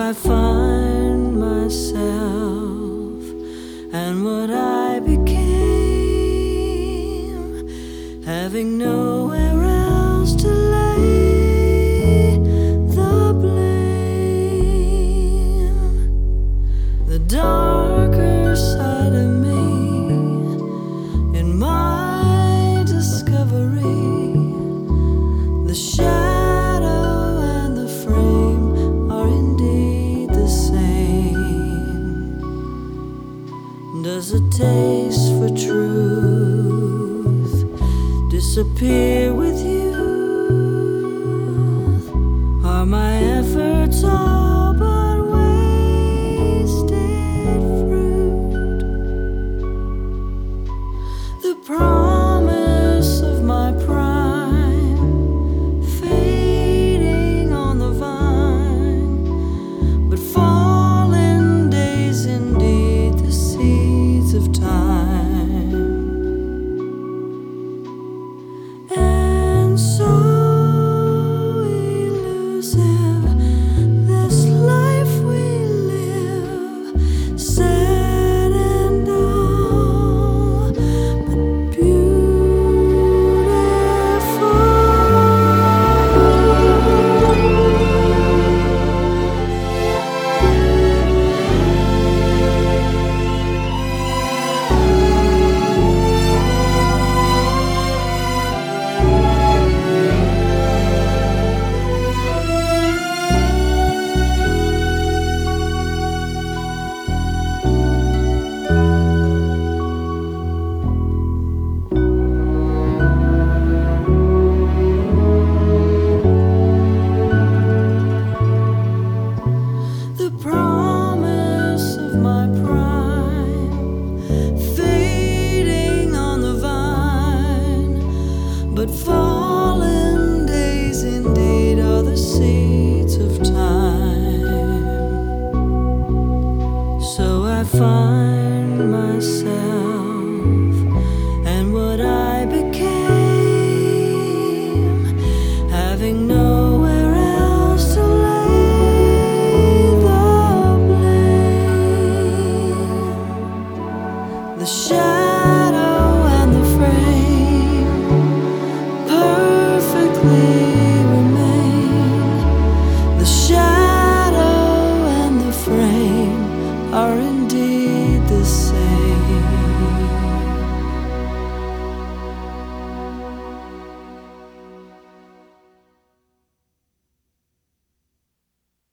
I find myself and what I became, having nowhere else to lay the blame. The darker side of me in my discovery, the shadow and the frame are indeed the same. Does a taste for truth disappear with you? Are my efforts all but wasted fruit? The